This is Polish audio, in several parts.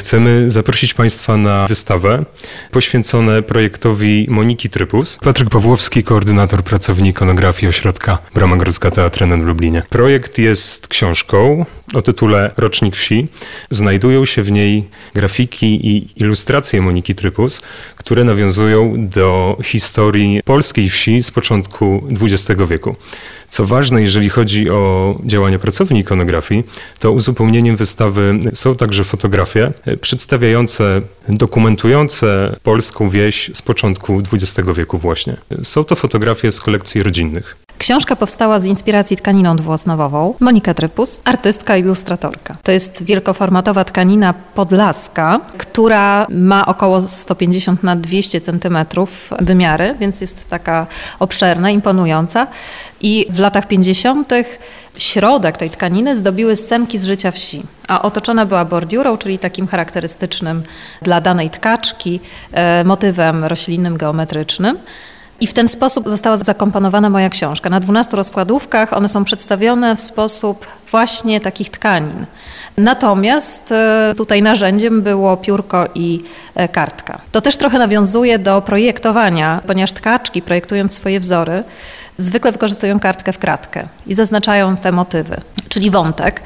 Chcemy zaprosić Państwa na wystawę poświęcone projektowi Moniki Trypus. Patryk Pawłowski, koordynator pracowni ikonografii Ośrodka Brama Grodzka Teatr NN w Lublinie. Projekt jest książką o tytule Rocznik Wsi. Znajdują się w niej grafiki i ilustracje Moniki Trypus, które nawiązują do historii polskiej wsi z początku XX wieku. Co ważne, jeżeli chodzi o działania pracowni ikonografii, to uzupełnieniem wystawy są także fotografie przedstawiające, dokumentujące polską wieś z początku XX wieku właśnie. Są to fotografie z kolekcji rodzinnych. Książka powstała z inspiracji tkaniną dwuosnowową. Monika Trypus, artystka, ilustratorka. To jest wielkoformatowa tkanina podlaska, która ma około 150 na 200 cm wymiary, więc jest taka obszerna, imponująca. I w latach 50. środek tej tkaniny zdobiły scenki z życia wsi, a otoczona była bordiurą, czyli takim charakterystycznym dla danej tkaczki motywem roślinnym, geometrycznym. I w ten sposób została zakomponowana moja książka. Na 12 rozkładówkach one są przedstawione w sposób właśnie takich tkanin. Natomiast tutaj narzędziem było piórko i kartka. To też trochę nawiązuje do projektowania, ponieważ tkaczki, projektując swoje wzory, zwykle wykorzystują kartkę w kratkę i zaznaczają te motywy, czyli wątek.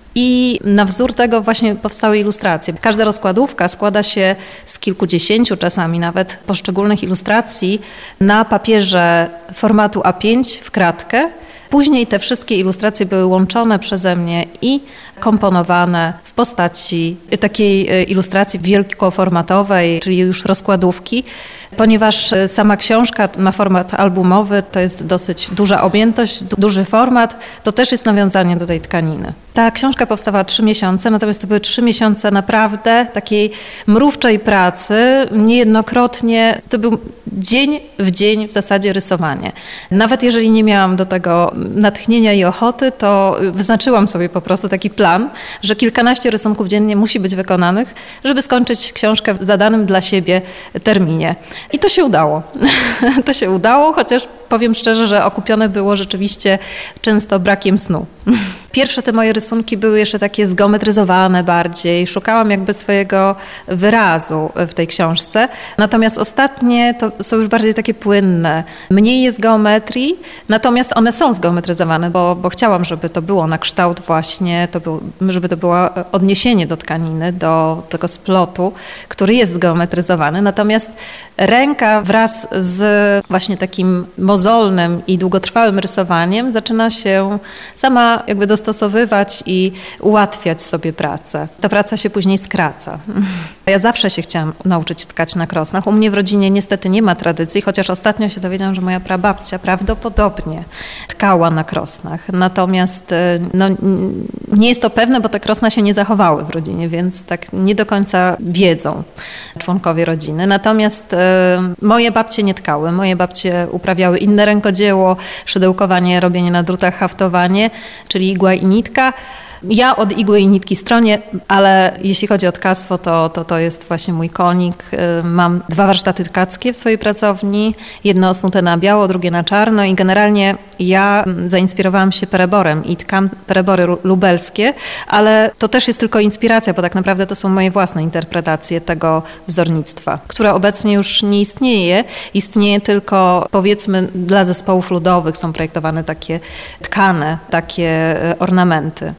I na wzór tego właśnie powstały ilustracje. Każda rozkładówka składa się z kilkudziesięciu czasami nawet poszczególnych ilustracji na papierze formatu A5 w kratkę. Później te wszystkie ilustracje były łączone przeze mnie i komponowane w postaci takiej ilustracji wielkoformatowej, czyli już rozkładówki. Ponieważ sama książka ma format albumowy, to jest dosyć duża objętość, duży format, to też jest nawiązanie do tej tkaniny. Ta książka powstawała 3 miesiące, natomiast to były 3 miesiące naprawdę takiej mrówczej pracy, niejednokrotnie, to był dzień w dzień w zasadzie rysowanie. Nawet jeżeli nie miałam do tego natchnienia i ochoty, to wyznaczyłam sobie po prostu taki plan, że kilkanaście rysunków dziennie musi być wykonanych, żeby skończyć książkę w zadanym dla siebie terminie. I to się udało. To się udało, chociaż powiem szczerze, że okupione było rzeczywiście często brakiem snu. Pierwsze te moje rysunki były jeszcze takie zgeometryzowane bardziej. Szukałam jakby swojego wyrazu w tej książce. Natomiast ostatnie to są już bardziej takie płynne. Mniej jest geometrii, natomiast one są zgeometryzowane, bo chciałam, żeby to było na kształt właśnie, żeby to było odniesienie do tkaniny, do tego splotu, który jest zgeometryzowany. Natomiast ręka wraz z właśnie takim mozolnym i długotrwałym rysowaniem zaczyna się sama jakby dostosowywać i ułatwiać sobie pracę. Ta praca się później skraca. Ja zawsze się chciałam nauczyć tkać na krosnach. U mnie w rodzinie niestety nie ma tradycji, chociaż ostatnio się dowiedziałam, że moja prababcia prawdopodobnie tkała na krosnach. Natomiast nie jest to pewne, bo te krosna się nie zachowały w rodzinie, więc tak nie do końca wiedzą członkowie rodziny. Natomiast moje babcie nie tkały. Moje babcie uprawiały inne rękodzieło, szydełkowanie, robienie na drutach, haftowanie, czyli igła i nitka. Ja od igły i nitki stronię, ale jeśli chodzi o tkactwo, to jest właśnie mój konik. Mam 2 warsztaty tkackie w swojej pracowni, jedno osnute na biało, drugie na czarno i generalnie ja zainspirowałam się pereborem i tkam perebory lubelskie, ale to też jest tylko inspiracja, bo tak naprawdę to są moje własne interpretacje tego wzornictwa, które obecnie już nie istnieje. Istnieje tylko, powiedzmy, dla zespołów ludowych są projektowane takie tkane, takie ornamenty.